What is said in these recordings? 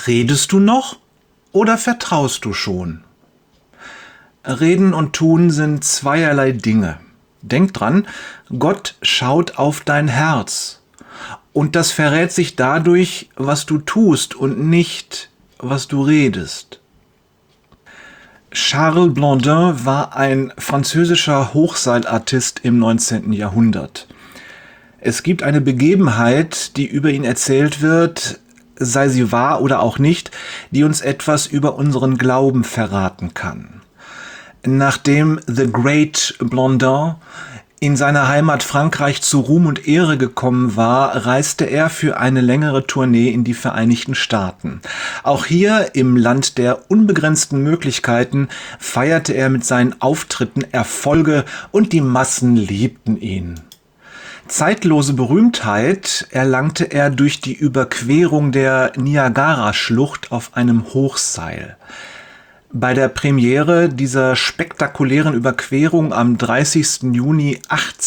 Redest du noch oder vertraust du schon? Reden und Tun sind zweierlei Dinge. Denk dran, Gott schaut auf dein Herz. Und das verrät sich dadurch, was du tust und nicht, was du redest. Charles Blondin war ein französischer Hochseilartist im 19. Jahrhundert. Es gibt eine Begebenheit, die über ihn erzählt wird, sei sie wahr oder auch nicht, die uns etwas über unseren Glauben verraten kann. Nachdem The Great Blondin in seiner Heimat Frankreich zu Ruhm und Ehre gekommen war, reiste er für eine längere Tournee in die Vereinigten Staaten. Auch hier im Land der unbegrenzten Möglichkeiten feierte er mit seinen Auftritten Erfolge und die Massen liebten ihn. Zeitlose Berühmtheit erlangte er durch die Überquerung der Niagara-Schlucht auf einem Hochseil. Bei der Premiere dieser spektakulären Überquerung am 30. Juni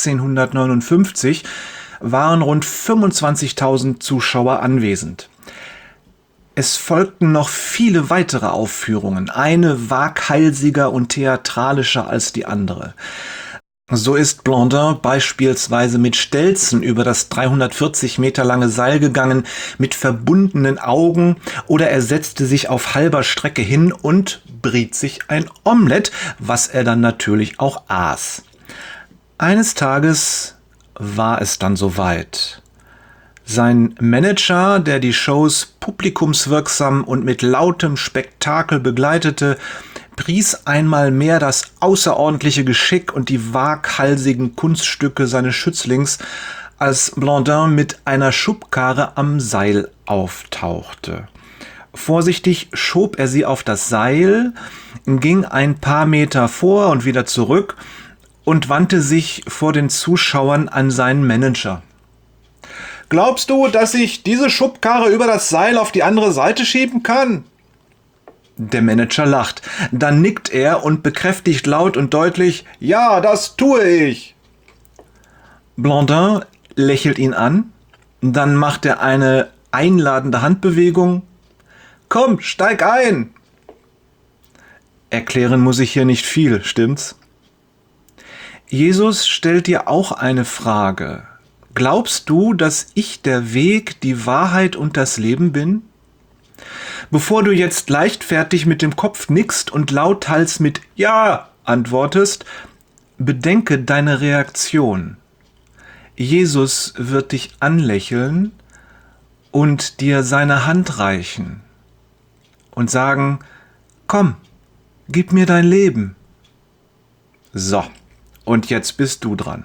1859 waren rund 25.000 Zuschauer anwesend. Es folgten noch viele weitere Aufführungen, eine waghalsiger und theatralischer als die andere. So ist Blondin beispielsweise mit Stelzen über das 340 Meter lange Seil gegangen, mit verbundenen Augen, oder er setzte sich auf halber Strecke hin und briet sich ein Omelett, was er dann natürlich auch aß. Eines Tages war es dann soweit. Sein Manager, der die Shows publikumswirksam und mit lautem Spektakel begleitete, pries einmal mehr das außerordentliche Geschick und die waghalsigen Kunststücke seines Schützlings, als Blondin mit einer Schubkarre am Seil auftauchte. Vorsichtig schob er sie auf das Seil, ging ein paar Meter vor und wieder zurück und wandte sich vor den Zuschauern an seinen Manager. »Glaubst du, dass ich diese Schubkarre über das Seil auf die andere Seite schieben kann?« Der Manager lacht. Dann nickt er und bekräftigt laut und deutlich: »Ja, das tue ich!« Blondin lächelt ihn an, dann macht er eine einladende Handbewegung. »Komm, steig ein!« Erklären muss ich hier nicht viel, stimmt's? Jesus stellt dir auch eine Frage. Glaubst du, dass ich der Weg, die Wahrheit und das Leben bin? Bevor du jetzt leichtfertig mit dem Kopf nickst und lauthals mit »Ja« antwortest, bedenke deine Reaktion. Jesus wird dich anlächeln und dir seine Hand reichen und sagen: »Komm, gib mir dein Leben.« So, und jetzt bist du dran.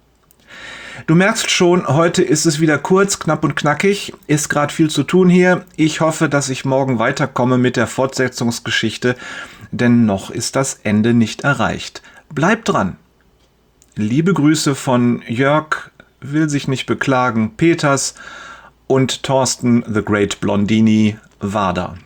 Du merkst schon, heute ist es wieder kurz, knapp und knackig, ist gerade viel zu tun hier. Ich hoffe, dass ich morgen weiterkomme mit der Fortsetzungsgeschichte, denn noch ist das Ende nicht erreicht. Bleib dran. Liebe Grüße von Jörg, will sich nicht beklagen, Peters und Thorsten The Great Blondini Wader.